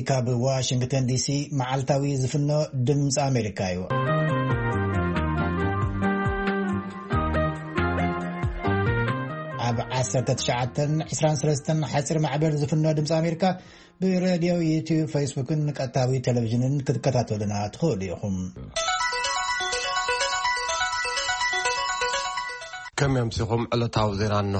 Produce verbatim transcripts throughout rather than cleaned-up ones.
ካብ ዋሽንግተን ዲሲ መዓልታዊ ዝፍኖ ድምፂ ኣሜሪካ እዩ። ኣብ ዓሰርተ ትሽዓተ ዒስራን ሰለስተን ሓፂር ማዕበል ዝፍኖ ድምፂ ኣሜሪካ ብሬድዮ ዩቲዩብ ፌስቡክን ቀጥታዊ ቴሌቪዥንን ክትከታተሉና ትኽእሉ ኢኹም። كم يمسكهم على تعوزير عنه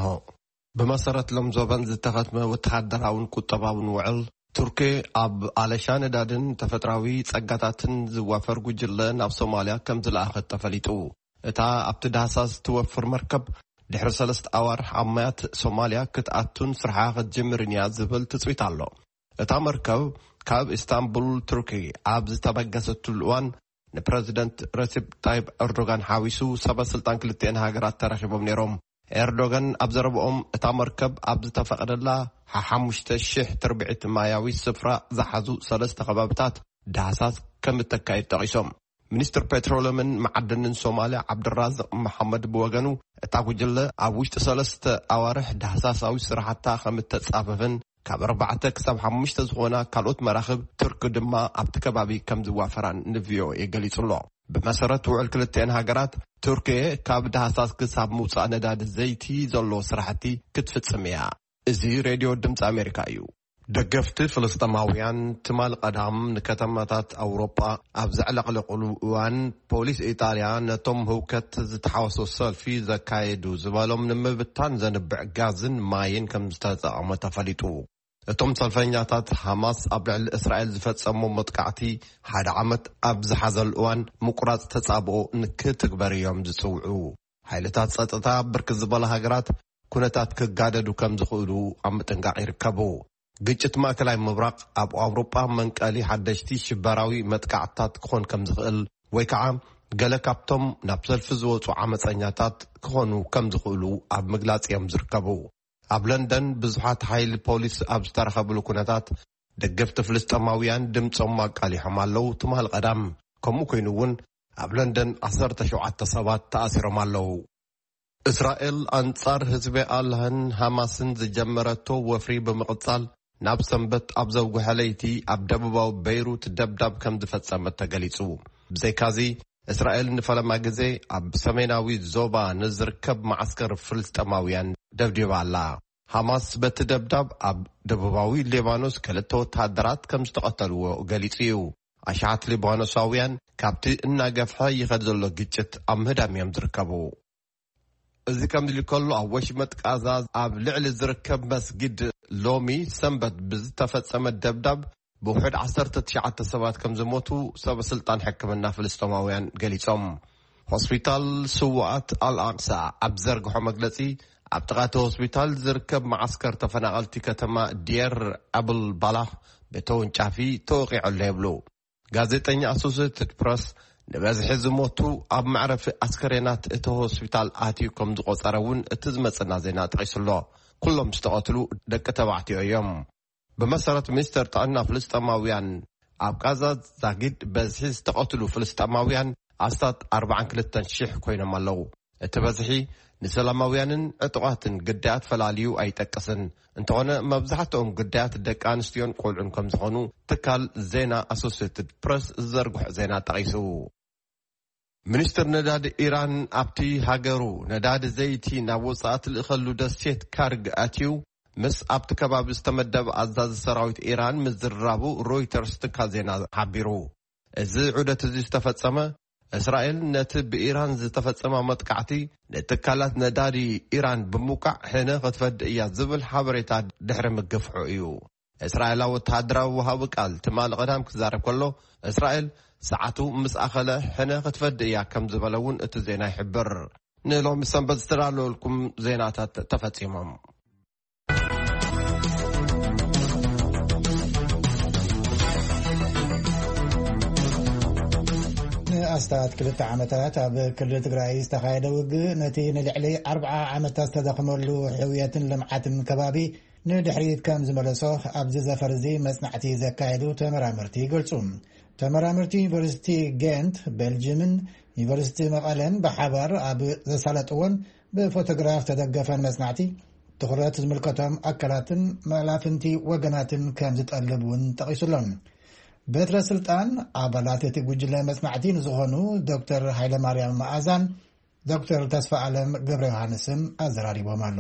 بمسارة لمزوبان زتخدم وتحدراون كتباون وعل تركي أب علشان دادن تفتراوي تسقطاتن زوافر جلن أب صوماليا كم زلاخت تفليتو اتا ابتداساس توفر مركب دحر سلست أوار عميات صوماليا كتأتون سرحاق جمرنيا زبل تسويت الله اتا مركب كاب اسطنبول تركي أب زتبقست الوان نبريزيدنت ريسيب طيب أردوغان حاويسو سبا سلطان كلتين هاجرات ترخيبهم نيروم أردوغان أبزربهم اتا مركب أبز تفقد الله حامشت الشيح تربعت ماياوي السفرة زحزو سلست خبابتات دهسات كم التكايد تغيسهم منستر بترولمن معدن سوماليا عبد الرازق محمد بوغانو اتا وجل أبوشت سلست أوارح دهساس أو سرحتا خم التصاففن كاب أربعة كسب حمشت زغونا كالوت مراخب ترك دما أبتكبابي كم زوافران نفيو يقليس الله بمسارة وعل كلتين هاجرات تركيا كاب دهاساس كسب موسى نداد الزيتي زلو سرحتي كتفت سميها ازي راديو دمت أمريكا يو دقفت فلسطماويان تمال قدام نكتماتات أوروبا أبزعل قلقلو وان بوليس إيطاليا نتم هوكت زتحاوسو السالفي زكايدو زبالهم نمبتان زنبع غازن ماين كم زتازا متفليتو اتم صلفينياتات حماس أبلع إسرائيل زفتسمو متقعتي حاد عمت أبز حزل وان مقراط تتصابقو نكتكبر يوم زسوعو حيلتات سطتا بركز بالا هاجرات كونتات كقاددو كم زخودو عمتنقع يركبو ግጭት ማዕከላዊ ምብራቅ ኣብ ኣውሮፓ መንቀሊ ሓደሽቲ ሽበራዊ መጥቃዕታት ክኾን ከም ዝኽእል ወይ ከዓ ገለ ካብቶም ናብ ሰልፊ ዝወፁ ዓመፀኛታት ክኾኑ ከም ዝኽእሉ ኣብ ምግላጽ እዮም ዝርከቡ። ኣብ ለንደን ብዙሓት ሓይሊ ፖሊስ ኣብ ዝተረኸብሉ ኩነታት ደገፍቲ ፍልስጥማውያን ድምፆም ኣቃሊሖም ኣለዉ ትማል ቀዳም። ከምኡ ኮይኑ እውን ኣብ ለንደን ዓሰርተ ሸውዓተ ሰባት ተኣሲሮም ኣለዉ። እስራኤል ኣንጻር ህዝቢ ኣላህን ሃማስን ዝጀመረቶ ወፍሪ ብምቕጻል ናብ ሰንበት ኣብ ዘውጉሐ ለይቲ ኣብ ደቡባዊ በይሩት ደብዳብ ከም ዝፈጸመት ተገሊጹ። ብዘይካዚ እስራኤል ንፈለማ ግዜ ኣብ ሰሜናዊ ዞባ ንዝርከብ ማዕስከር ፍልስጥማውያን ደብዲባ ኣላ። ሃማስ በቲ ደብዳብ ኣብ ደቡባዊ ሊባኖስ ክልተ ወታደራት ከም ዝተቐተልዎ ገሊጹ እዩ። ኣሽዓት ሊባኖሳውያን ካብቲ እናገፍሐ ይኸድ ዘሎ ግጭት ኣብ ምህዳም እዮም ዝርከቡ። እዚ ከም ዝልከሉ ኣብ ወሽመጥ ቃዛ ኣብ ልዕሊ ዝርከብ መስጊድ ሎሚ ሰንበት ብዝተፈጸመ ደብዳብ ብውሕድ ዓሰርተ ትሽዓተ ሰባት ከም ዝሞቱ ሰበስልጣን ሕክምና ፍልስጥማውያን ገሊጾም። ሆስፒታል ስዋኣት አልአቅሳ ኣብ ዘርግሖ መግለጺ ኣብ ጥቓቲ ሆስፒታል ዝርከብ ማዕስከር ተፈናቐልቲ ከተማ ዲየር አብል ባላህ ብተወንጫፊ ተወቂዑ ኣሎ ይብሉ። ጋዜጠኛ ኣሶሲየትድ ፕረስ ንበዝሒ ዝሞቱ ኣብ መዕረፊ ኣስከሬናት እቲ ሆስፒታል ኣትዩ ከም ዝቆፀረ እውን እቲ ዝመፅና ዜና ጠቂሱሎ። ኩሎም ዝተቐትሉ ደቂ ተባዕትዮ እዮም። ብመሰረት ሚኒስተር ጥዕና ፍልስጥማውያን ኣብ ጋዛ ዛጊድ በዝሒ ዝተቐትሉ ፍልስጥማውያን ኣስታት ኣርባዓን ክልተን ሽሕ ኮይኖም ኣለዉ። እቲ በዝሒ ንሰላማውያንን ዕጡቓትን ግዳያት ፈላልዩ ኣይጠቅስን። እንተኾነ መብዛሕትኦም ግዳያት ደቂ ኣንስትዮን ቆልዑን ከም ዝኾኑ ትካል ዜና ኣሶሲየትድ ፕረስ ዘርግሖ ዜና ጠቂሱ። ሚኒስትር ነዳዲ ኢራን ኣብቲ ሃገሩ ነዳዲ ዘይቲ ናብ ወጻእ ትልእኸሉ ደሴት ካርግ ኣትዩ ምስ ኣብቲ ከባቢ ዝተመደበ ኣዛዚ ሰራዊት ኢራን ምዝራቡ ሮይተርስ ትካል ዜና ሓቢሩ። እዚ ዑደት እዚ ዝተፈጸመ እስራኤል ነቲ ብኢራን ዝተፈጸመ መጥቃዕቲ ንትካላት ነዳዲ ኢራን ብምውቃዕ ሕነ ክትፈድእ እያ ዝብል ሓበሬታ ድሕሪ ምግፍሑ እዩ። እስራኤላዊ ወተሃደራዊ ወሃቢ ቃል ትማል ቀዳም ክዛረብ ከሎ እስራኤል ሰዓቱ ምስ ኣኸለ ሕነ ክትፈድእ እያ ከም ዝበለ እውን እቲ ዜና ይሕብር። ንሎሚ ሰንበት ዝተዳለወልኩም ዜናታት ተፈጺሞም። ኣስታት ክልተ ዓመታት ኣብ ክልል ትግራይ ዝተኻየደ ውግእ ነቲ ንልዕሊ ኣርብዓ ዓመታት ዝተዘኽመሉ ሕውየትን ልምዓትን ከባቢ ንድሕሪት ከም ዝመለሶ ኣብዚ ዘፈር እዚ መጽናዕቲ ዘካየዱ ተመራመርቲ ይገልጹ። ተመራመርቲ ዩኒቨርሲቲ ጌንት ቤልጅየምን ዩኒቨርሲቲ መቐለን ብሓባር ኣብ ዘሳለጥዎን ብፎቶግራፍ ተደገፈን መጽናዕቲ ትኩረት ዝምልከቶም ኣካላትን መላፍንቲ ወገናትን ከም ዝጠልቡን ጠቂሱሎም በትረ ስልጣን ኣባላት እቲ ጉጅለ መጽናዕቲ ዝኾኑ ዶክተር ሃይለማርያም መዓዛን ዶክተር ተስፋ ዓለም ገብረ ዮሐንስም ኣዘራሪቦም ኣሎ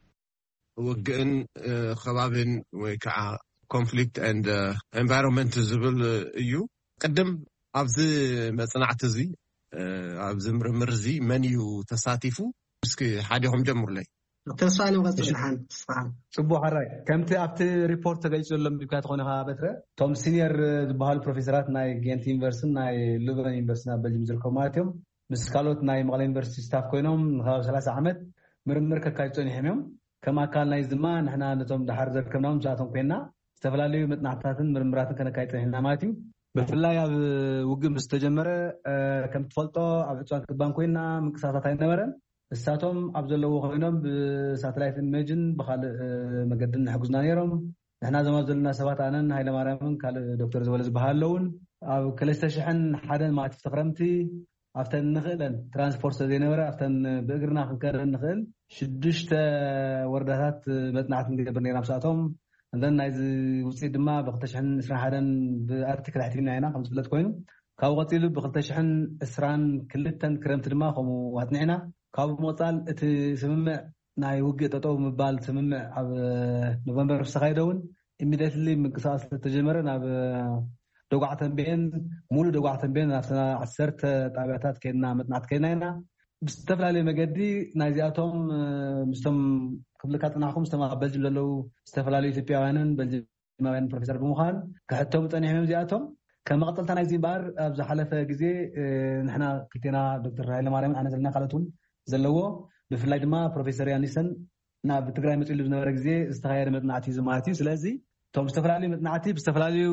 ውግእን ከባቢን ወይ ከዓ ኮንፍሊክት ኤንድ ኤንቫይሮንመንት ዝብል እዩ ቅድም ኣብዚ መጽናዕቲ እዚ ኣብዚ ምርምር እዚ መን እዩ ተሳቲፉ እስኪ ሓዲኹም ጀምሩለይ ተስፋ ዓለም ቀጽልሓን ጽቡቕ ሓራይ ከምቲ ኣብቲ ሪፖርት ተገይጽሎም ቢካት ኾነኻ በትረ ቶም ሲኒየር ዝበሃሉ ፕሮፌሰራት ናይ ጌንት ዩኒቨርሲቲ ናይ ሉቨን ዩኒቨርሲቲ ኣብ በልጅም ዝርከቡ ማለት እዮም ምስ ካልኦት ናይ መቐለ ዩኒቨርሲቲ ስታፍ ኮይኖም ንኻብ ሰላሳ ዓመት ምርምር ከካይዱ ፀኒሖም እዮም ከም ኣካል ናይ ድማ ንሕና ነቶም ዳሓር ዘርከብናዎም ሰዓቶም ኮይና ዝተፈላለዩ መጥናዕታትን ምርምራትን ከነካይድ ፀኒሕና ማለት እዩ ብፍላይ ኣብ ውግእ ምስ ተጀመረ ከም ትፈልጦ ኣብ ዕፅዋን ክባን ኮይና ምንቅስቃሳት ኣይነበረን እሳቶም ኣብ ዘለዎ ኮይኖም ብሳተላይት ኢሜጅን ብካልእ መገድን ሕጉዝና ነይሮም ንሕና ዘማ ዘለና ሰባት ኣነን ሃይለማርያምን ካልእ ዶክተር ዝበለ ዝበሃል ኣለውን ኣብ ክልተ ሽሕን ሓደን ማለት ፍትኽረምቲ ኣብተን ንኽእለን ትራንስፖርት ዘይነበረ ኣብተን ብእግርና ክንከድ ንኽእል ሽዱሽተ ወረዳታት መጥናዕቲ ንገብር ነይርና ብሳቶም እንደን ናይዚ ውፅኢት ድማ ብክልተ ሽሕን ዕስራን ሓደን ብኣርቲክል ኣሕቲምና ኢና ከም ዝፍለጥ ኮይኑ ካብኡ ቀፂሉ ብክልተ ሽሕን ዕስራን ክልተን ክረምቲ ድማ ከምኡ ኣጥኒዕና ካብኡ ምቕፃል እቲ ስምምዕ ናይ ውግእ ጠጠው ምባል ስምምዕ ኣብ ኖቨምበር ዝተኻየደውን ኢሚድየትሊ ምንቅስቃስ ተጀመረ ናብ ደጓዕ ተንቤን ሙሉ ደጓዕ ተንቤን ናብተና ዓሰርተ ጣብያታት ከይድና መጥናዕቲ ከይድና ኢና ብዝተፈላለየ መገዲ ናይዚኣቶም ምስቶም ክብልካ ጥናሕኩም ዝተማ በልጅም ዘለው ዝተፈላለዩ ኢትዮጵያውያንን በልጅማውያን ፕሮፌሰር ብምዃን ክሕቶም ፀኒሖም እዚኣቶም ከም መቐጠልታ ናይዚ እምበር ኣብ ዝሓለፈ ግዜ ንሕና ክልቴና ዶክተር ሃይለማርያም ኣነ ዘለና ካልኦት እውን ዘለዎ ብፍላይ ድማ ፕሮፌሰር ያኒሰን ናብ ትግራይ መፅሉ ዝነበረ ግዜ ዝተኻየደ መጥናዕቲ እዩ ማለት እዩ ስለዚ እቶም ዝተፈላለዩ መጥናዕቲ ብዝተፈላለዩ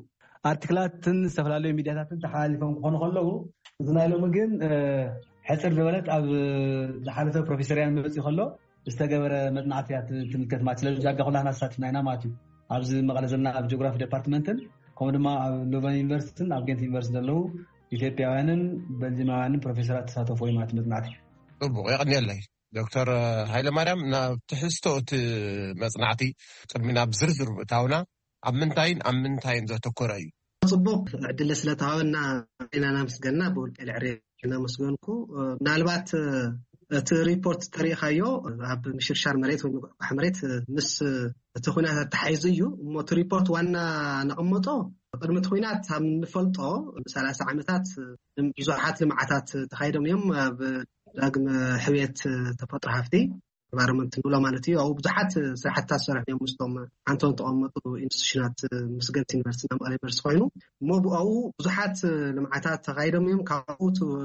ኣርቲክላትን ዝተፈላለዩ ሚድያታትን ተሓላሊፎም ክኾኑ ከለዉ እዚ ናይ ሎሚ ግን ሕፅር ዝበለት ኣብ ዝሓለፈ ፕሮፌሰር ያን መፅኡ ከሎ ዝተገበረ መጥናዕቲ እያ ትምልከት ማለት ስለዚ ዛጋ ኩላና ተሳቲፍና ኢና ማለት እዩ ኣብዚ መቐለ ዘለና ኣብ ጂኦግራፊ ዲፓርትመንትን ከምኡ ድማ ኣብ ሉቨን ዩኒቨርሲቲን ኣብ ጌንት ዩኒቨርሲቲ ዘለው ኢትዮጵያውያንን በልጅማውያንን ፕሮፌሰራት ተሳተፉ ወይ ማለት መጥናዕቲ ጽቡቕ ይቕኒየለይ ዶክተር ሃይለማርያም ናብ ትሕዝቶ እቲ መጽናዕቲ ቅድሚና ብዝርዝር እታውና ኣብ ምንታይን ኣብ ምንታይን ዘተኮረ እዩ ጽቡቕ ዕድለ ስለተሃበና ኢና ናመስገንና ብውልቀ ልዕሪ ናመስገንኩ ምናልባት እቲ ሪፖርት ተሪእኻዮ ኣብ ምሽርሻር መሬት ወይ ምቁሕቋሕ መሬት ምስ እቲ ኩናት ተሓይዙ እዩ እሞ እቲ ሪፖርት ዋና ነቐመጦ ቅድሚ እቲ ኩናት ኣብ ንፈልጦ ሰላሳ ዓመታት ብዙሓት ልምዓታት ተኻይዶም እዮም ኣብ ዳግመ ሕውየት ተፈጥሮ ሃፍቲ ኢንቫይሮንመንት ንብሎ ማለት እዩ ኣብ ብዙሓት ስራሕትታት ሰሪሖም እዮም ምስቶም ሓንቶም ተቐመጡ ኢንስቲትዩሽናት ምስ ጌንት ዩኒቨርሲቲ መቐለ ዩኒቨርሲቲ ኮይኑ እሞ ብኣው ብዙሓት ልምዓታት ተኻይዶም እዮም ካብኡ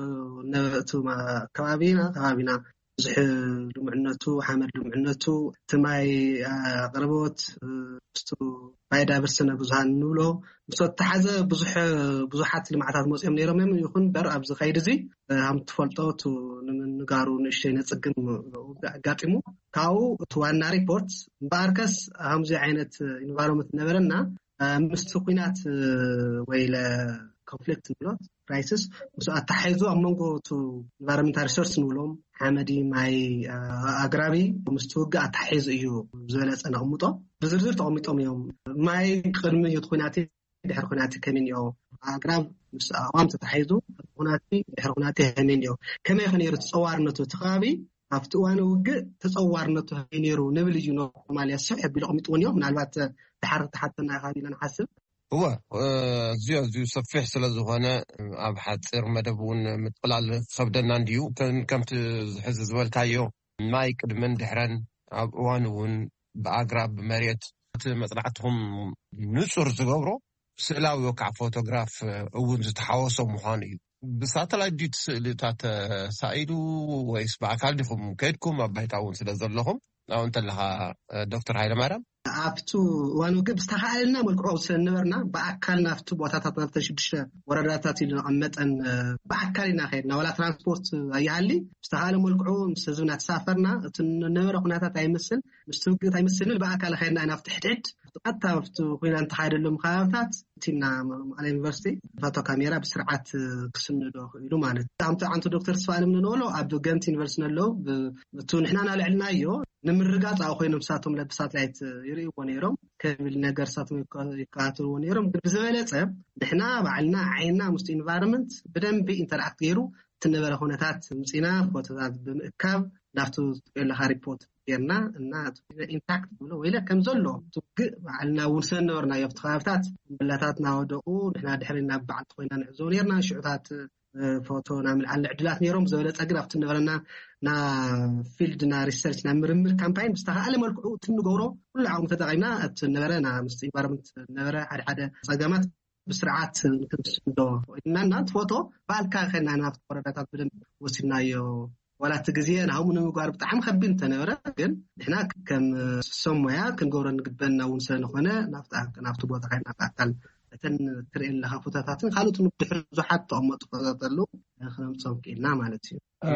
እቲ ከባቢና ከባቢና ብዙሕ ልሙዕነቱ ሓመድ ልሙዕነቱ እቲ ማይ ኣቕርቦት ምስቱ ባዮዳይቨርሲቲ ብዙሃን ንብሎ ምስቲ ተሓዘ ብዙሕ ብዙሓት ልምዓታት መፅኦም ነይሮም እዮም ይኹን በር ኣብዚ ከይዲ እዚ ከም ትፈልጦ ንምንጋሩ ንእሽተይ ነፅግም ኣጋጢሙ ካብኡ እቲ ዋና ሪፖርት እምበኣርከስ ከምዚ ዓይነት ኢንቫይሮንመንት ነበረና ምስቲ ኩናት ወይ ኮንፍሊክት ንብሎ ክራይሲስ ምስ ኣተሓይዙ ኣብ መንጎ እቲ ኢንቫይሮንመንታል ሪሶርስ ንብሎም ሓመዲ ማይ ኣግራቢ ምስቲ ውግእ ኣተሓይዙ እዩ ዝበለፀ ነቕምጦ ብዝርዝር ተቐሚጦም እዮም ማይ ቅድሚ እቲ ኩናት ድሕሪ ኩናት ከመይ እኒኦ ኣግራብ ምስ ኣዋም ተተሓይዙ ኩናት ድሕሪ ኩናት ከመይ እኒኦ ከመይ ኢኹ ነይሩ ተፀዋርነቱ እቲ ከባቢ ኣብቲ እዋን ውግእ ተፀዋርነቱ ከመይ ነይሩ ንብል እዩ ኖርማልያ ስሕ ኣቢሉ ቀሚጥዎን እዮም ምናልባት ድሓር ተሓተና ኢኻ ኢልና ንሓስብ هو زيو زيو صفيح ስለዝኾነ ኣብ ሓፂር መደብ እውን ምጥቅላል ከብደና እንዲዩ ከም ትሕዝ ዝበልካዮ ማይ ቅድመን ድሕረን ኣብ እዋን እውን ብኣግራብ መሬት እቲ መፅናዕትኩም ንጹር ዝገብሮ ስእላዊ ወካዕ ፎቶግራፍ እውን ዝተሓወሶ ምዃኑ እዩ ብሳተላይት ዲት ስእልታት ሳኢዱ ወይስ ብኣካል ዲኹም ከይድኩም ኣብ ባይታ እውን ስለ ዘለኹም ኣብ እንተለኻ ዶክተር ሃይለማርያም ኣብቱ እዋን ውግእ ብዝተኻኣለና መልክዑ ስለነበርና ብኣካል ናብቲ ቦታታት ናብቲ ሽዱሽተ ወረዳታት ኢሉ ነቐመጠን ብኣካል ኢና ከይድና ወላ ትራንስፖርት ኣይሃሊ ብዝተኻኣለ መልክዑ ምስ ህዝብና ተሳፈርና እቲ ነበረ ኩነታት ኣይመስል ምስቲ ውግእ ኣይመስልን ብኣካል ከይድና ናብቲ ሕድሕድ ቀጥታ ኣብቲ ኩናት ተኻይደሎም ከባቢታት እቲና መቐለ ዩኒቨርሲቲ ፎቶ ካሜራ ብስርዓት ክስንዶ ክኢሉ ማለት ኣምቲ ዓንቱ ዶክተር ተስፋ ዓለም ንብሎ ኣብ ጌንት ዩኒቨርሲቲ ኣለው እቲ ንሕና ናልዕልናዮ ንምርጋጽ አው ኮይኖም ሳቶም ለብሳት ላይት ይሪኡ ነይሮም ከብል ነገር ሳቶም ይካተሉ ነይሮም ብዝበለጸ ንሕና ባዕልና ዓይና ሙስት ኢንቫይሮንመንት በደንብ ኢንተራክት ገይሩ ትነበረ ሆነታት ምጽና ፎቶታት ብምእካብ ዳፍቱ ለኻ ሪፖርት ጌርና እና ኢምፓክት ብሎ ወይለ ከም ዘሎ ትግ ባዕልና ውንሰን ነበርና የፍትኻብታት ብላታት ናወደቁ ንሕና ድሕሪና ባዕት ኮይና ንዕዘው ነርና ሽዑታት ፎቶ ናምል አለ ዕድላት ነይሮም ዝበለጸ ግን ኣብቲ ነበረና ና ፊልድ ና ሪሰርች ና ምርምር ካምፓይን ብስተኻለ መልክዑ ትንገብሮ ኩሉ ዓም ተጠቂምና እቲ ነበረና ሙስት ኢንቫይሮንመንት ነበረ ሓደ ሓደ ጸገማት بسرعات كنسدو إننا نتفوتو بالكا خلنا نافت قردات بدن وسينايو ولا تجزينا هم نمقارب تعم خبين تنورة لكن إحنا كم سمويا كنقولن قدبنا ونسنا خنا نافت نافت بوضع خلنا نافت تن ترين لها فتاتات خالو تنبحرزو حتى أما تفضلوا خلنا نتصوكي نعم على تي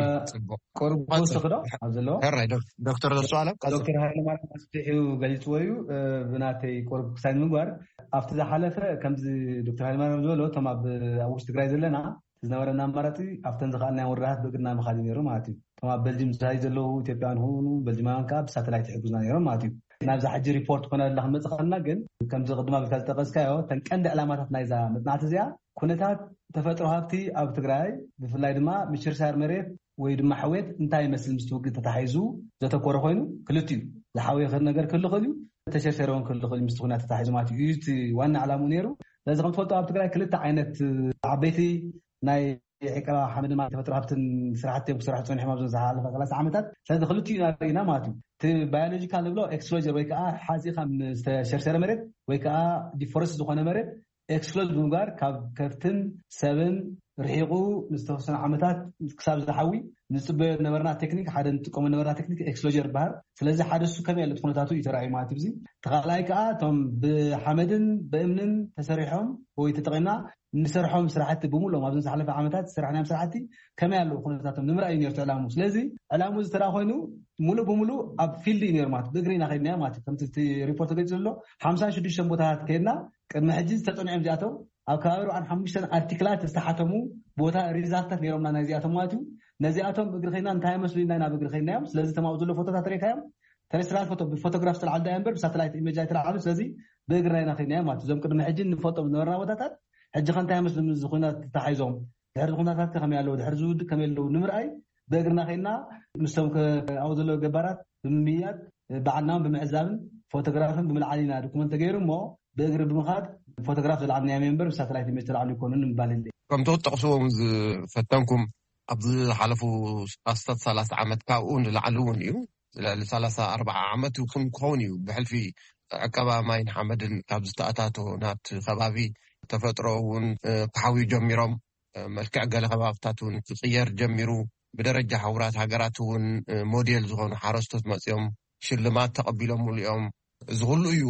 قرب بوسخدو عزلو هرّي دكتور السؤالك دكتور هاي ما استحيو قلتويو بناتي قرب ساين مقار أفتح حلفة كم زي دكتور هاي ما نقوله تما بأوش تقرأ زلنا زنورنا مراتي أفتح زخانة ورّات بقرنا مخادين يروم ماتي تما بلجيم زاي زلو تبيان هون بلجيمان كاب ساتلايت حبوزنا يروم ماتي نابز حجي ريبورت كنا لهم مزخنا جن كم زي قدما بتلتقس كايو تنكند علامات نايزا متنعت زيا كنتات تفتروا هابتي أو تقرأي بفلاي دما مشير سعر مريت ويدما حويت انتاي مثل مستوقي تتحيزو ذات كورة خوينو كلتيو لحاوي خير نجار كله خليو تشرشرون كله خليو مستوقنا تتحيزو ماتي يجي وانا على منيرو لازم تفوتوا أو تقرأي كلتا عينت عبيتي ناي حكرا حمد ما تفتروا هابتن سرعتي بسرعة ونحن مبزون زحالة فغلاس عمتات لازم خلوتي نارينا ماتي بيولوجيكال ليفل اكسلوجر ويكا حازي خم شرشره مريت ويكا ديفورست زخونه مريت اكسلوج بمغار كاب كفتن سبعة رحيقو مستوسن عمتات كساب زحوي نسب نبرنا تكنيك حدا نتقوم نبرنا تكنيك اكسلوجر بار ስለዚህ حدث كم ያለ ተኮነታቱ ይተራይ ማለት ብዚ ተኻላይካ ቶም ብሐመድን በእምንን ተሰሪሖም ወይ ተጠቂና ንሰርሖም ስራሕቲ ብሙሉ ማብዘን ዝሓለፈ ዓመታት ስራሕናም ስራሕቲ ከመ ያለው ኮነታቶም ንምራይ ነርቱ ዕላሙ ስለዚህ ዕላሙ ዝተራ ኮይኑ ሙሉ ብሙሉ ኣብ ፊልድ ኢንርማት ብግሪና ኸይድና ማለት ከምቲ ሪፖርት ገጽሎ خمسة وخمسين ቦታታት ከይና ቅድመ ሕጂ ተጸንዐም ዚኣተው ኣብ ከባቢ አርባዓ ሓሙሽተ አርቲክላት ዝተሓተሙ ቦታ ሪዛልታት ነይሮምና ናይ ዚኣቶም ማለት ነዚኣቶም እግሪ ኸይና እንታይ መስሉና ኢና ብእግሪ ኸይናዮም ስለዚህ ተማው ዘሎ ፎቶታት ሪካዮም ተረስራል ፎቶ ብፎቶግራፍ ተልዓልዳ እምበር ሳተላይት ኢሜጅ ተልዓሉ ስለዚህ በእግሪና ኸይናዮም ማለት ዞም ቅድመ ሕጂ ንፎቶ ነርና ቦታታት ሕጂ ኸንታይ መስሉ ዝኹና ተሓይዞም ድሕሪ ዝኾናታት ከመ ያለው ድሕሪ ዝውድ ከመ ያለው ንምርኣይ በእግርና ኸይና ምስተም ከአው ዘሎ ገባራት ብምያት ባዕናም ብምዕዛብን ፎቶግራፍን ብምልዓሊና ዶክመንት ተገይሩሞ በእግሪ ብምኻድ ፎቶግራፍ ዘልዓልና ሜምበር ሳተላይት ኢሜጅ ተልዓሉ ይኮኑን እንባልልኝ ከም ተጠቅሱዎም ፈተንኩም ኣብዚ ሓለፉ ኣስታት ሰላሳ ዓመት ካብኡን ዝለዓሉውን እዩ ሰላሳ ኣርባዓ ዓመት ይኹን ክኸውን እዩ ብሕልፊ ዕቀባ ማይን ሓመድን ካብ ዝተኣታቶ ናብቲ ከባቢ ተፈጥሮ እውን ክሓውዩ ጀሚሮም መልክዕ ገለ ከባብታት እውን ክቅየር ጀሚሩ ብደረጃ ሓውራት ሃገራት እውን ሞዴል ዝኾኑ ሓረስቶት መፅኦም ሽልማት ተቐቢሎም ሙሉኦም ዝሁሉ እዩ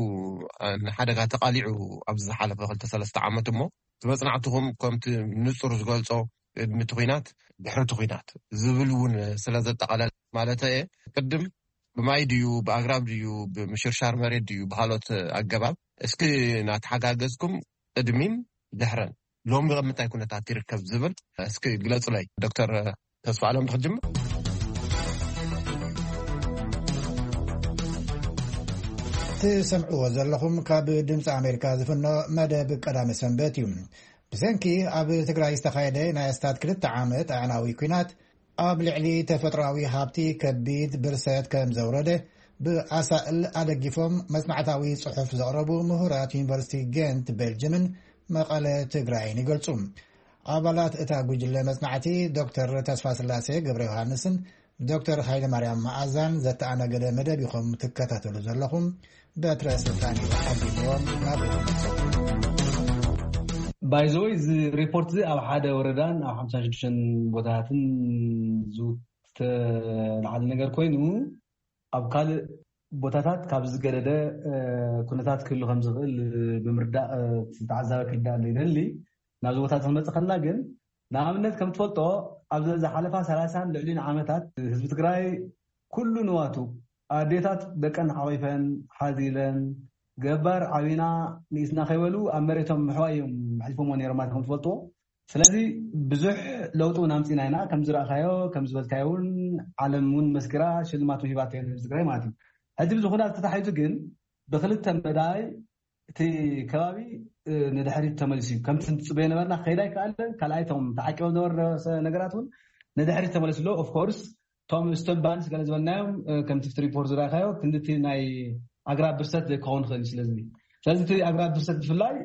ንሓደጋ ተቃሊዑ ኣብዚ ዝሓለፈ ክልተ ሰለስተ ዓመት እሞ ዝመፅናዕትኩም ከምቲ ንጹር ዝገልጾ እድምቲ ኩናት ድሕርቲ ኩናት ዝብል እውን ስለ ዘጠቃለለ ማለት እየ ቅድም ብማይ ድዩ ብኣግራብ ድዩ ብምሽርሻር መሬት ድዩ ብካልኦት ኣገባብ እስኪ ናተሓጋገዝኩም ቅድሚን ድሕረን ሎሚ ምንታይ ኩነታት ይርከብ ዝብል እስኪ ግለጹለይ ዶክተር ተስፋዓሎም ትኽጅም ትሰምዕዎ ዘለኹም ካብ ድምፂ ኣሜሪካ ዝፍኖ መደብ ቀዳሚ ሰንበት እዩ ብሰንኪ ኣብ ትግራይ ዝተኻየደ ናይ ኣስታት ክልተ ዓመት ኣዕናዊ ኩናት ኣብ ልዕሊ ተፈጥሮኣዊ ሃብቲ ከቢድ ብርሰት ከም ዘውረደ ብኣሳእል ኣደጊፎም መጽናዕታዊ ጽሑፍ ዘቕረቡ ምሁራት ዩኒቨርሲቲ ጌንት ቤልጅምን መቐለ ትግራይን ይገልጹ ኣባላት እታ ጉጅለ መጽናዕቲ ዶክተር ተስፋ ስላሴ ገብረ ዮሃንስን ዶክተር ሃይለ ማርያም መዓዛን ዘተኣነገደ መደብ ኢኹም ትከታተሉ ዘለኹም በትረ ስልጣን ሓቢቦም ናብ ባይዞይ ዚ ሪፖርት ዚ ኣብ ሓደ ወረዳን ኣብ ሓምሳ ወሽዱሽተ ቦታታትን ዝተልዓለ ነገር ኮይኑ ኣብ ካልእ ቦታታት ካብ ዝገደደ ኩነታት ክህሉ ከም ዝኽእል ብምርዳእ ዝተዓዘበ ክርዳእ ይደሊ ናብዚ ቦታታት ክንመፅእ ከለና ግን ንኣብነት ከም ትፈልጦ ኣብዚ ዝሓለፋ ሰላሳን ልዕሊን ዓመታት ህዝቢ ትግራይ ኩሉ ንዋቱ ኣዴታት ደቀን ሓቂፈን ሓዚለን ገባር ዓቢና ንእስና ከይበሉ ኣብ መሬቶም ምሕዋዮም ሓሊፎሞ ነይሮም ማለት ከም ትፈልጦ ስለዚህ ብዙሕ ለውጥ ናምፂና ኢና ከም ዝራእካዮ ከም ዝበልካዮን ዓለምን መስክራ ሽልማት ሂባት ትግራይ ማለት እዩ ሕጂ ብዙ ኩናት ተታሒዙ ግን ብክልተ መዳይ እቲ ከባቢ ንድሕሪት ተመልሲ ከምቲ ፅበየ ነበርና ከይዳይ ካለ ካልኣይቶም ተዓቂቦም ነበረ ነገራትን ንድሕሪት ተመልስሎ ኦፍ ኮርስ ቶም ስተባንስ ገለ ዝበልናዮም ከምቲ ሪፖርት ዝራእካዮ ክንድቲ ናይ ኣግራብ ብርሰት ክኸውን ክእል ስለዚ ስለዚ እቲ ኣግራብ ብርሰት ብፍላይ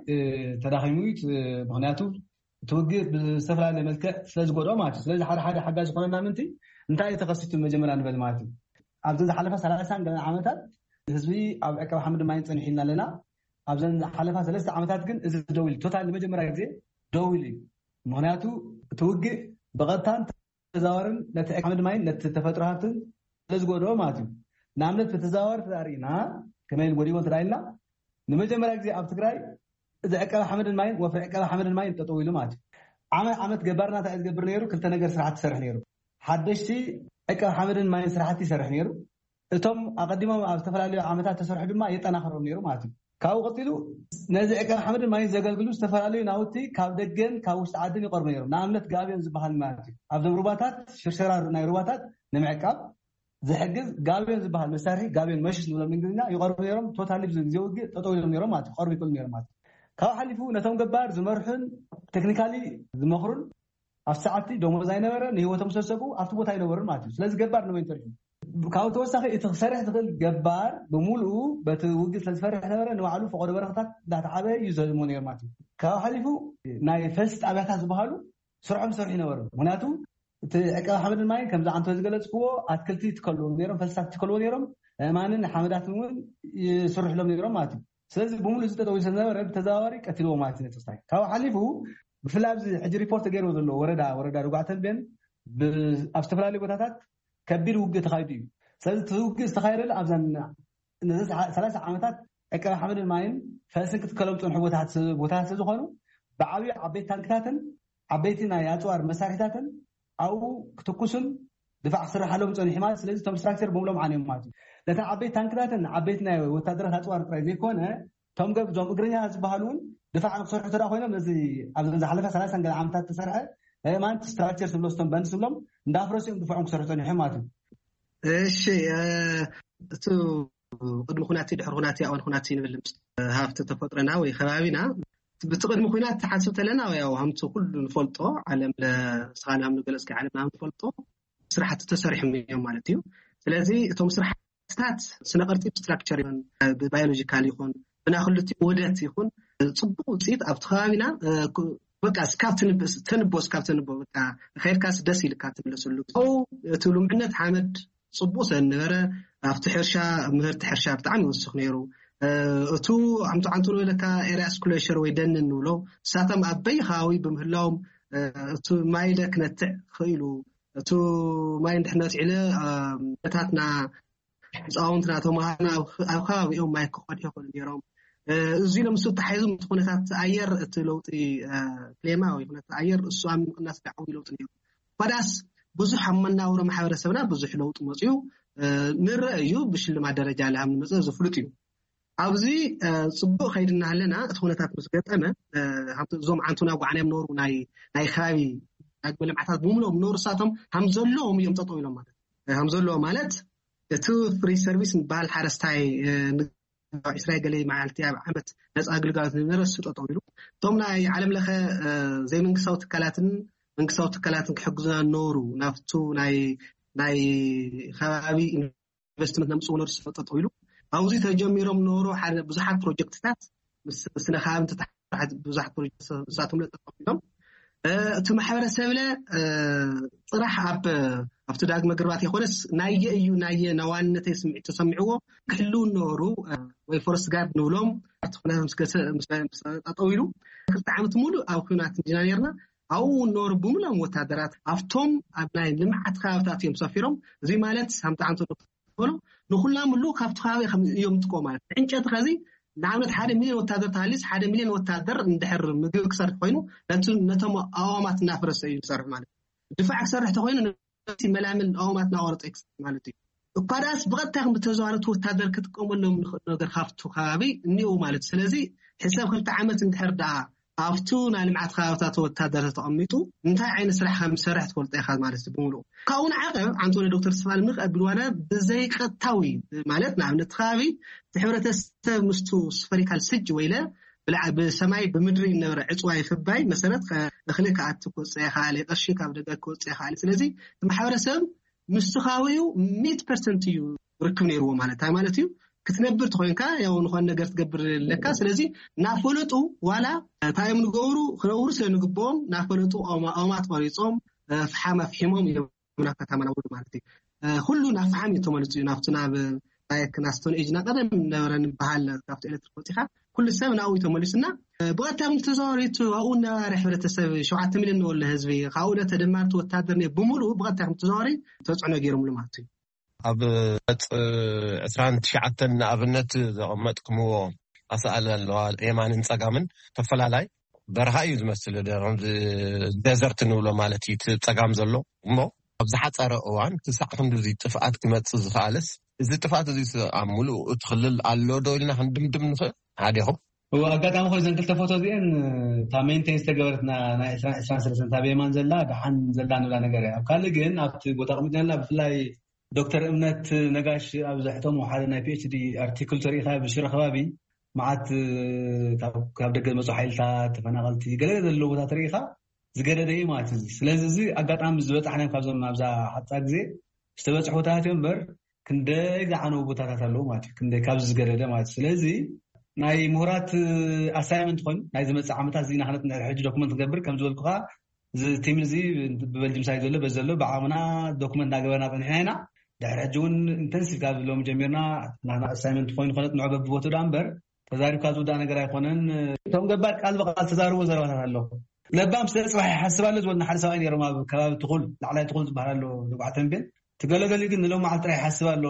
ተዳኺሙት ምክንያቱ ትውግእ ብዝተፈላለየ መልክዕ ስለዝጎድኦ ማለት እዩ ስለዚ ሓደ ሓደ ሓጋዝ ዝኾነና ምንቲ እንታይ ተኸሲቱ መጀመርያ ንበል ማለት እዩ ኣብዚ ዝሓለፈ ሰላሳን ገለ ዓመታት ህዝቢ ኣብ ዕቀባ ሓመድ ማይን ፀኒሕና ኣለና ኣብዘን ሓለፋ ሰለስተ ዓመታት ግን እዚ ደው ኢሉ ቶታል ንመጀመርያ ግዜ ደው ኢሉ ምክንያቱ ትውግእ ብቐጥታን ተዛዋርን ነቲ ዕቀባ ሓመድ ማይን ነቲ ተፈጥሮ ሃብትን ስለዝጎድኦ ማለት እዩ ንኣብነት ብተዛዋር ተዛሪና ከመይ ጎዲቦ ተዳኢልና ንመጀመርያ ግዜ ኣብ ትግራይ እዚ ዕቀባ ሓመድን ማይን ወፍሪ ዕቀባ ሓመድን ማይን ጠጠው ኢሉ ማለት እዩ ዓመት ዓመት ገባርና እንታይ ዝገብር ነይሩ ክልተ ነገር ስራሕቲ ይሰርሕ ነይሩ ሓደሽቲ ዕቀባ ሓመድን ማይን ስራሕቲ ይሰርሕ ነይሩ እቶም ኣቀዲሞም ኣብ ዝተፈላለዩ ዓመታት ተሰርሑ ድማ የጠናኽሮም ነይሩ ማለት እዩ ካብኡ ቀፂሉ ነዚ ዕቀባ ሓመድን ማይን ዘገልግሉ ዝተፈላለዩ ናውቲ ካብ ደገን ካብ ውሽጢ ዓድን ይቀርቡ ነይሩ ንኣብነት ጋብዮን ዝበሃል ማለት እዩ ኣብዞም ሩባታት ሽርሸራ ናይ ሩባታት ንምዕቃብ ዝሕግዝ ጋብዮን ዝበሃል መሳርሒ ጋብዮን መሽሽ ንብሎም እንግሊዝኛ ይቀርቡ ነይሮም ቶታሊ ብዚ ግዜ ውግእ ጠጠው ኢሎም ነይሮም ማለት እዩ ቀርቡ ይክእሉ ነይሮም ማለት እዩ ካብ ሓሊፉ ነቶም ገባር ዝመርሑን ቴክኒካሊ ዝመኽሩን ኣብቲ ሰዓቲ ደሞዝ ኣይነበረ ንሂወቶም ዝተሰጉ ኣብቲ ቦታ ኣይነበሩን ማለት እዩ ስለዚ ገባር ንመን ተርፊ ካብ ተወሳኺ እቲ ክሰርሕ ዝኽእል ገባር ብምሉኡ በቲ ውግእ ስለዝፈርሕ ነበረ ንባዕሉ ፈቆዶ በረኽታት እንዳተዓበየ እዩ ዘልሞ ነይሩ ማለት እዩ ካብ ሓሊፉ ናይ ፈልሲ ጣብያታት ዝበሃሉ ስርሖም ዝሰርሑ ይነበሩ ምክንያቱ እቲ ዕቀባ ሓመድን ማይን ከምዚ ዓንተ ዝገለፅክዎ ኣትክልቲ ትከልዎም ነይሮም ፈልስታት ትከልዎ ነይሮም እማንን ሓመዳትን እውን ይስርሕሎም ነይሮም ማለት እዩ ስለዚ ብምሉእ ዝጠጠው ኢሉ ስለዝነበረ ብተዘዋዋሪ ቀቲልዎ ማለት እዩ ነተስታይ ካብ ሓሊፉ ብፍላይ ኣብዚ ሕጂ ሪፖርት ገይርዎ ዘሎ ወረዳ ወረዳ ርጓዕተን ቤን ኣብ ዝተፈላለዩ ቦታታት ከቢድ ውግእ ተኻይዱ እዩ ስለዚ እቲ ውግእ ዝተኻየደሉ ኣብዘን ሰላሳ ዓመታት ዕቀባ ሓመድን ማይን ፈልስን ክትከሎም ፀንሑ ቦታታት ስለዝኾኑ ብዓብዪ ዓበይቲ ታንክታትን ዓበይቲ ናይ ኣፅዋር መሳርሒታትን ኣብኡ ክትኩሱን ድፋዕ ክስርሓሎም ፀኒሑ ማለት ስለዚ ቶም ስትራክቸር ብምሎም ዓንዮም ማለት እዩ ነታ ዓበይቲ ታንክታትን ዓበይቲ ናይ ወታደራት ኣፅዋር ጥራይ ዘይኮነ ቶም ዞም እግረኛ ዝበሃሉ እውን ድፋዕ ንክሰርሑ ተዳ ኮይኖም እዚ ኣብ ዝሓለፈ ሰላሳን ገለ ዓመታት ተሰርሐ ማንቲ ስትራክቸር ስብሎ ስቶም በንድ ስብሎም እንዳፍረሲኦም ድፋዖም ክሰርሑ ፀኒሖም ማለት እዩ እሺ እቲ ቅድሚ ኩናት ድሕሪ ኩናት ኣወን ኩናት ንብል ሃብቲ ተፈጥሮና ወይ ከባቢና ብትቅድሚ ኩናት ተሓስብ ተለና ያው ሃምቱ ኩሉ ንፈልጦ ዓለም ለስኻና ንገለጽከ ዓለም ሃምቱ ፈልጦ ስራሕቲ ተሰሪሖም እዮም ማለት እዩ ስለዚ እቶም ስራሕትታት ስነ ቅርጺ ስትራክቸር ይኹን ብባዮሎጂካል ይኹን ብናክልቲ ወደት ይኹን ጽቡቅ ውፅኢት ኣብቲ ከባቢና በቃ ስካፍትን ተንቦስ ካፍትን በቃ ኸይርካስ ደስ ኢልካ ትብለሰሉ او ትሉምዕነት ሓመድ ጽቡቅ ሰነበረ ኣብቲ ሕርሻ ምህርቲ ሕርሻ ብጣዕሚ ይወስኽ ነይሩ እቱ ዓምቱ ዓንቱ ለካ ኤሪያስ ክሎሸር ወይ ደን ንብሎ ሳቶም ኣበይ ኻዊ ብምህላዎም እቱ ማይለ ክነትዕ ክኢሉ እቱ ማይ እንድሕነት ኢለ እታትና ጻውንትና ተማሃና ኣብ ከባቢኦም ማይ ክቆድ ይኽእሉ ነይሮም እዚ ለምሱ ተሓይዙ ምትኹነታት ኣየር እቲ ለውጢ ክሌማ ወይ ኩነት ኣየር እሱ ኣብ ምቅናስ ዳዕው ለውጢ ነይሩ ባዳስ ብዙሕ መናውሮ ማሕበረሰብና ብዙሕ ለውጢ መጽዩ ንረአዩ ብሽልማት ደረጃ ለሃም መጽ ዝፍሉጥ እዩ ኣብዚ ጽቡቕ ኸይድና ኣለና እቲ ኩነታት ምስ ገጠመ ዞም ዓንቱና ጓዕናዮም ኖሩ ናይ ናይ ከባቢ ኣግበ ልምዓታት ብምሎም ኖሩ ሳቶም ሃም ዘለዎም እዮም ጠጠው ኢሎም ማለት ሃም ዘለዎም ማለት እቲ ፍሪ ሰርቪስ በዓል ሓረስታይ እስራኤል ገለ ማዓልቲ ኣብ ዓመት ነፃ ኣገልግሎት ንረሱ ጠጠው ኢሉ እቶም ናይ ዓለም ለኸ ዘይመንግስታዊ ትካላትን መንግስታዊ ትካላትን ክሕግዙና ኖሩ ናፍቱ ናይ ናይ ከባቢ ኢንቨስትመንት ነምጽኡ ነርሱ ጠጠው ኢሉ ኣብዚ ተጀሚሮም ኖሩ ሓደ ብዙሓት ፕሮጀክትታት ምስ ስነ ከባቢ ተታሕት ብዙሓት ፕሮጀክትታት ሳቶም ጠጠው ኢሎም እቲ ማሕበረሰብለ ጥራሕ ኣብ ኣብቲ ዳግመ ግርባት ይኾነስ ናየ እዩ ናየ ነዋነተይ ስምዒት ተሰሚዕዎ ክህሉ ኖሩ ወይ ፎረስት ጋርድ ንብሎም ኣትኹናት ምስ ጠጠው ኢሉ ክልተ ዓመት ሙሉ ኣብ ኩናት እንዲና ነርና ኣው ኖሩ ብምሎም ወታደራት ኣብቶም ኣብ ናይ ልምዓት ከባቢታት እዮም ሰፊሮም እዚ ማለት ሃምታ ዓንቶ ደፍሎ ንኹላም ሁሉ ካብቲ ከባቢ እዮም ጥቆም ማለት ዕንጨት ከዚ ንዓመት ሓደ ሚሊዮን ወታደር ታሃሊስ ሓደ ሚሊዮን ወታደር እንድሕር ምግብ ክሰርሕ ኮይኑ ነቶም ኣዋማት እናፍረሰ እዩ ዝሰርሕ ማለት ድፋዕ ክሰርሕ ተኮይኑ ነቲ መላምን ኣዋማት ናቆረፀ ማለት እዩ እኳዳስ ብቐጥታ ከም ብተዘዋረቱ ወታደር ክትቀመሎም ንኽእል ነገር ካብቱ ከባቢ እኒኡ ማለት ስለዚ ሕሳብ ክልተ ዓመት እንድሕር ዳ أفتو نعلمات خاوتات وتهدرت تقميتو انت عين سرح خمس سرح تقولت إخذ مالس بمولو كون عقب عنتوني دكتور سفال مقبل وانا بزي قطاوي مالتنا من تخابي تحورة تستف مستو سفريكال سج ويلا بلع بسماي بمدري نبرع عصواي فباي مثلا دخلك عتكو صيخالي قشي كابدك كو صيخالي سلازي محاورة سب مستخاويو مية بالمية يو ركبني رو مالتها مالتيو كتنبر تخوينكا ياو نخوان نغير تقبر لكا سلازي نافلطو ولا تايم نغورو خنورو سنغبوم نافلطو او اومات قريصوم فحما فحمهم يمنا كتامنا ود مالتي كله نافحام يتملصو نافتنا بايك ناستون ايجنا قدم نبرن بحال كافت الكتريكا كل سنه ناوي يتملصنا بقتا من تزاريتو او نارح برتسب سبعة مليون ولا حزبي خاوله تدمرت وتادرني بمولو بقتا من تزاري تصعنو غيرم لماتي أب عسران تشعتن أبنت زقمتكمو أسأل الإيمان إنساقامن تفلالاي برهاي يزمثل ده ديزرت نولو مالتي تساقام زلو مو أبزحات أرأوان تساقهم دوزي تفاعات كمات سزخالس إذا تفاعات دوزي عمولو اتخلل علو دويلنا هندم دم نخل عاديهم هو أقدام خوي زنكل تفوتو دين تامين تنستقبرتنا نا إسران إسران سلسل تابي مان زلا دحان زلان ولا نقرأ أبقال لقين أبت بوتاقمتنا لا بفلاي دكتور امنت نقاش ابزحتهم وحالنا بي اتش دي ارتيكل تاريخها بشير خبابي معت كاب دغ مصحيلتا تفناقلتي غلغ دلو تاريخها زغددي مات سلازي اغاطام زبطحنا كابزم ابزا حتا غزي استبصحوتات ينبر كندي غانو بوتاታት አለው ማለት كندي كابز زغدده ማለት ስለዚህ ናይ ምሁራት አሳይመንት ኮን ናይ ዝመጽ ዓመታት ዚና خلت ሕጅ ዶክመንት ገብር ከም ዝበልኩኻ ዝ ቲም ዚ በበልጅም ሳይ ዘሎ በዘሎ በዓመና ዶክመንት ናገበና በንሕና دحرجون انتنسيف قال لهم جميرنا نحن اسايمنت خوين خلت نعبب بوتو دامبر تزاريو كازو دا ነገር አይሆነን ተም ገባር ቃል በቃል ተዛሩ ወዘራታት አለው ለባም ስለጽባህ ይحسባለ ዝወልና ሓደ ሰባይ ነርማ ከባቢ ትኹል ላዕላይ ትኹል ዝባሃላሎ ልጓዓተን ቢን ትገለገሊ ግን ለው ማዓል ጥራይ ይحسባለ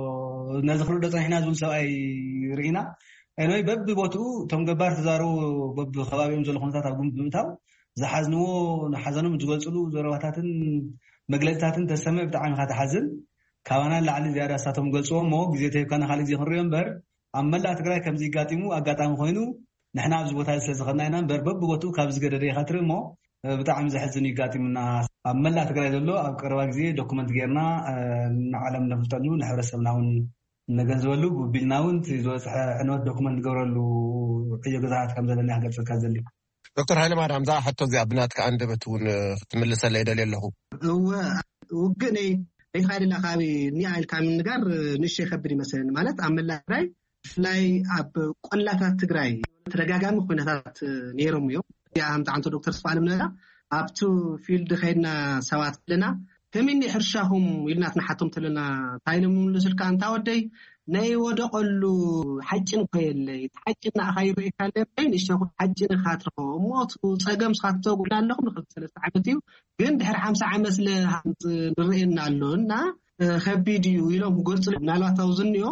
ነዝኽሩ ደጽናሕና ዝውን ሰባይ ርኢና እነይ በብ ቦቱ ተም ገባር ተዛሩ በብ ከባቢም ዘሎ ኮንታት አብጉም ብምታው ዝሓዝንዎ ንሓዘኖም ዝገልጽሉ ዘረባታትን መግለጽታትን ተሰመ ብጣዕሚ ከተሓዝን كوانا لعلي زيادة ساتهم قلصوا مو جزيته كان خالد يخرجون بر أما لا تقرأ كم زي قاتمو أقاتهم خوينو نحن عبز بوتها سلسخنا هنا بر بب بوتو كابز قدري خاطر مو بتاع مزحزني قاتمنا أما لا تقرأ دلو أقرأ زي دوكمنت غيرنا نعلم نفتنو نحرسناون نجنزولو بالناون تزوج عنوان دوكمنت جورلو أي جزءات كم زلنا هقول كذلك دكتور هاي ما رمزا حتى زي أبناتك عند بتون تملس الليلة اللي هو هو وقني إيه خير الأخوي نيعل كامل نجار نشي خبري مثلاً مالت عمل لاي لاي أب قلة تجري ترجع مخونات نيرهم يوم يا عم تعنتو دكتور سفال منها أبتو فيلد خيرنا سوات لنا كمين حرشهم يلنا نحتهم تلنا تاينهم لسلك أنت ودي ناي ودا قلوا حجن قيل حجنا خير إكلم بين الشغل حجنا خاطره موت وصقم خاطره قلنا لهم نخلص ثلاثة عمتيو بين دحر خمسة عمس له نرينا لنا خبيديو يلهم قلت نالوا توزنيو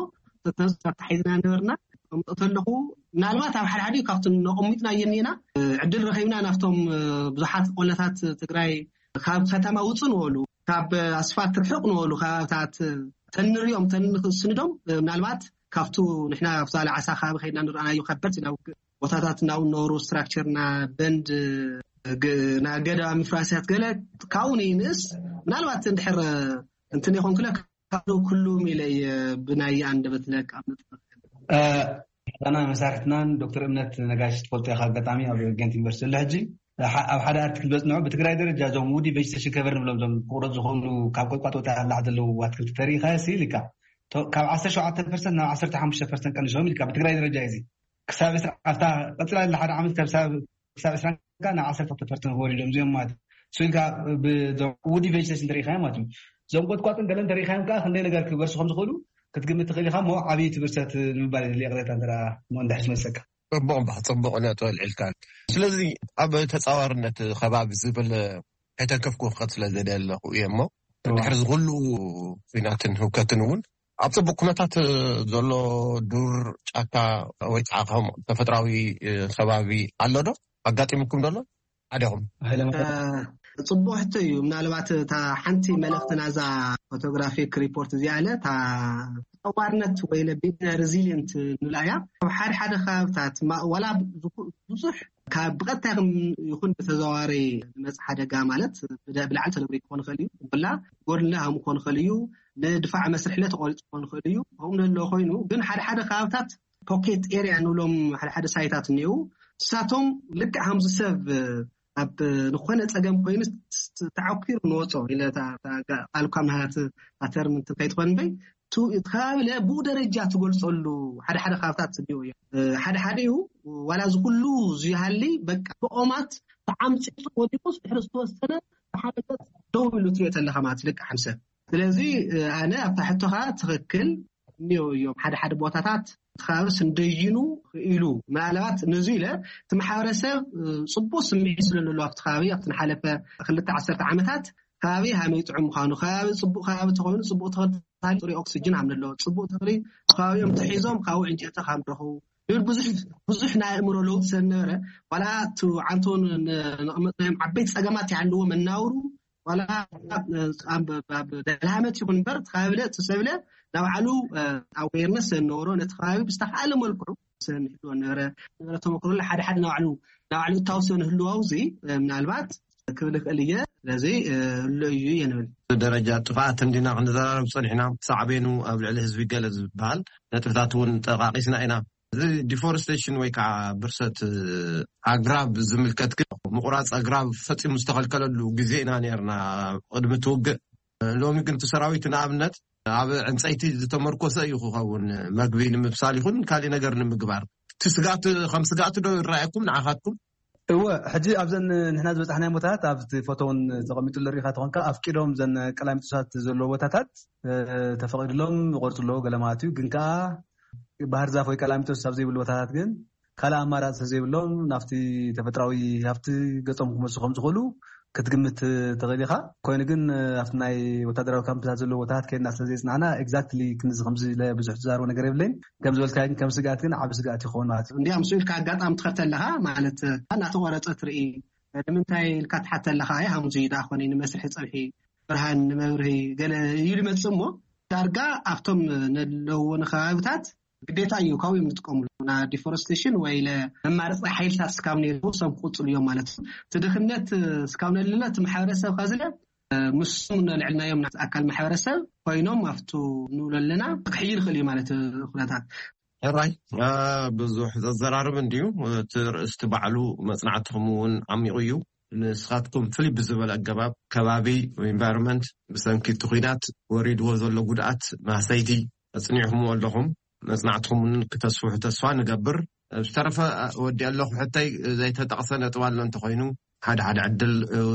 تتحيزنا نورنا تطلقوا نالوا تابع حد كابتن أمتنا ينينا عدل رخينا نفتهم بزحات قلتات تقرأي خاب ختمة وصنولو خاب أسفات ترحق نولو خابات تنريهم تنسندهم نالوات كافتو نحنا فصال عسى خاب خينا نرأنا يخبرتنا وتاتاتنا ونورو ستراكشرنا بند نا قدا مفراسات قلت كاوني نس نالوات تندحر انتني يخون كلك كانوا كلهم إلي بناي عند بتلك أنا مسارتنا دكتور امنت نقاش تقولت يا خالد قطامي أو جنتي برسل لهجي أو حدا أرتكل بس نوع بتقرأي درجة زوم ودي بيش تشكبرن بلهم زوم قرط زخونو كاب كل قطوة على عدلو واتكل التاريخ هاي سيليكا كاب عشرة شو عشرة بالمية نا عشرة حمشة بالمية كان جوم ليكا بتقرأي درجة زي كساب إسرع أفتح قطلع لحد عملت كساب كساب إسرع كان عشرة بالمية هو اللي زوم ماد سويلكا بزوم ودي بيش تشين تاريخ هاي ماتو زوم قط قطن قلنا تاريخ هاي كا خلينا نقدر كبر سخم زخونو كتقمت تخلي خام هو عبيد تبرسات المبالغ اللي قريت عندنا ما ندحش مسكة بوم بعد صبغنا توال الكان سلازي أب تصورنا خباب زبل هتكفكو خط سلازي الله ويمه نحرز غلو فيناتن هوكاتنون أبصب كمتات زلو دور شاكا ويتعاقهم تفتراوي خبابي على ده أقاتي منكم دلو عليهم صبوا حتى يوم نالوات تا حنتي ملختنا زا فوتوغرافيك ريبورت زيالة تا طورنت ويلا بيتنا ريزيلينت نلايا وحار حدا خافتات ما ولا بزح كبقتها يكون بتزواري مسح حدقة مالت بالعلى تلبري يكون خليه بلا قول لها مكون خليه ندفع مسرحلة تقول تكون خليه هم اللي خوينو بين حد حد خاوتات بوكيت إيريا نقولهم حد حد سايتات نيو ساتهم لك همز سب أب نخونة أجمع كويس تعكير نوصل إلى تا تا قالوا كم هات أثر من تكيتون بي تو تخابل بو درجات تقول صلوا حد حد خافتات تبيو حد حد يو ولا زكلو زي هاللي بق بقومات تعمش وديكوس حرستو السنة حدث دوبلو تريت اللي خمات لك حمسة لذي أنا فتحتها تغكل نيو يوم حد حد بوتاتات تخابس ندينو إلو معلومات نزيلة تمحارسة صبوس ميسل اللي تخابي تنحلفة خلت عشرة عامات خابي هم يطعم خانو خابي صبو خابي تقولون صبو تغل هاي طريق أكسجين عمل له صبو تغلي خابي متحيزهم خاو عندي تخامره يقول بزح بزح نائمرو لو سنرة ولا تو عنتون عبيت سجمات يعلو من ناورو ولا أب أب دلهمت يكون برد خابلة تسبلة لو علو أو غيرنس النورو نتخابي بستحقل ملكو سنحلو النورة نورة تمكرون لحد حد نوع علو نوع علو توصل هلو أوزي من البعض كلك اللي لذي اللي ينول درجات طفعت عندنا عند ضرر صنعنا صعبينو قبل على حزب جلز بحال نتفتاتون تقاقيسنا هنا ديفورستيشن ويكع برسات أقراب زملكتك مقراص أقراب فتي مستقل كله جزينا نيرنا قدم توج لو ممكن تسراويتنا عبنت عب عنصيتي تمركز يخون مقبين مبصال يكون كالي نجر نمقبار تسقات خمس سقات دو رأيكم نعهاتكم هو حجي أبزن نحن زبط إحنا متات أبز فوتون زغميت اللريخات هونك أفكرهم زن كلام تسات زلوا وتاتات تفقد لهم غرت له كلاماتي جنكا بحر زافوي كلام تسات زي بالوتاتات جن كلام مرات زي باللهم نفتي تفتراوي هفتي قصهم خمس خمس غلو كتجمت تغليخا كون جن أفتناي وتدروا كم تسات زلوا وتات كنا سلزيس نعنا exactly كنز خمس لا بزح زار ونقرب لين كم زول كاين كم سجاتين عب سجات يخون مات عندي أمسوي كعقات أم تخرت لها مالت أنا تورط أتري من تاي الكات حتى لها هي هم زيد أخواني نمسح صبحي برهان موري قال يلي ما تسمو ترجع أفتم نلو نخاوتات قديت أيو كوي متقوم لنا ديفورستيشن وإلى لما عرف حيل تاس كامني وصم قط اليوم مالت تدخلنت سكامنا لنا تمحارسة وخازلة مسمونا لعلنا يوم نتأكل محارسة وينهم أفتو نقول لنا حيل خلي مالت خلاتات راي آه بزوح الزرار من ديو استبعلوا مصنعتهم عميقيو نسخاتكم فلي بزبل الجباب كبابي وإنفيرمنت بسنكي تخينات وريد وزل قدات مع سيدي أصنعهم ولهم مصنعتهم كتسوح تسوى نقبر بتعرف ودي الله حتى زي تتقصنا طوال لن تخينوا حد حد عدل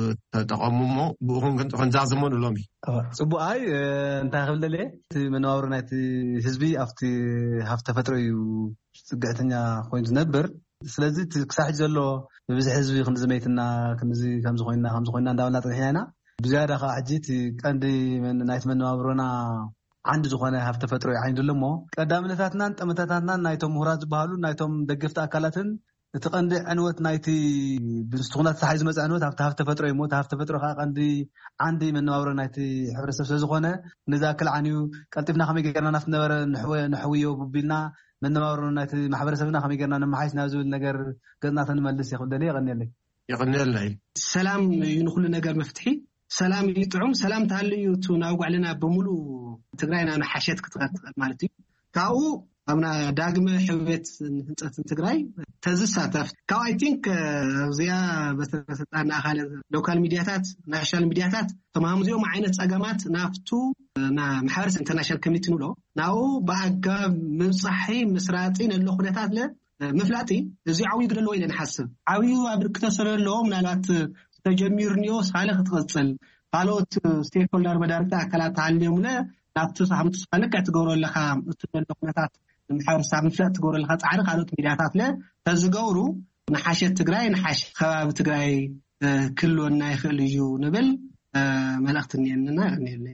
تقاممه بهم كنت خنزازمون لومي صبو اي انت قبل ليه منورنا حزبي افتي هفته فتره سقعتنيا كنت نبر ስለዚህ ክሳሕ ዘሎ ብዝሕ ህዝቢ ከም ዝመይትና ከምዚ ከም ዝኾይና ከም ዝኾይና እንዳውና ጥሕያና ብዝያዳ ከዓ ሕጂት ቀንዲ ናይት መነባብሮና عند زخانة هفت فترة عند لمو قدام لفاتنا تمتتاتنا نايتهم مهراج بحالو نايتهم دقفت أكلاتن تقندي عنوت نايتي بنستغنات سحيز مز عنوت هفت هفت فترة يموت هفت فترة خاق عندي عندي من نوابر نايتي حبر السبس زخانة نذاكل عنيو كالتفنا خمي قرنا نفت نور نحوي نحويه وببيلنا من نوابر نايتي محبر السبنا خمي قرنا نمحيس نازول نجر قدنا تنملس ياخد لي يغني لي يغني لي سلام ينخل نجر مفتحي سلام يطعم سلام تعليو تناوق علينا بملو تقرأنا أنا حشيت كتغط مالتي كاو أمنا داقم حويت هنطة تقرأي تزساتف كاو I think زيا بتستطعنا أخالي لوكال ميدياتات ناشال ميدياتات تمام زيو معينة أقامات نافتو نا محارس انترناشال كميتي نولو ناو بقى من صحي مسراتين اللو خدتات له مفلاتي زي عوي قدر اللو إلي نحسب عوي أبركتسر اللو منالات تجمير نيوس حالة تغطل قالوت ستيك هولدر بدارتا أكلات عليهم له نابتو صاحب تسألك تقولوا لها تقول لقمتات المحاور صاحب مفلات تقولوا لها تعرف قالوت ميدياتات له تزقوروا نحاشة تقراي نحاش خواب تقراي كله النايخ اللي يجو نبل ملأختني أننا غني لي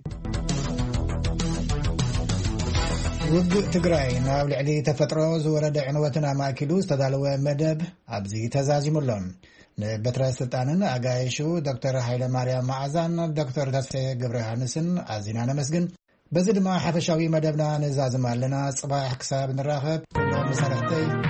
وقت تقراي ناول علي تفترو زورد عنوتنا ماكلو استدالوا مدب عبزي تزازي ملون نبترا سلطانن أغايشو دكتور حيلة ماريام معزان دكتور تسفي قبر هانسن عزينا نمسجن بزد ما حفشاوي مدبنا نزازم لنا صباح كساب نراخب مسارحتي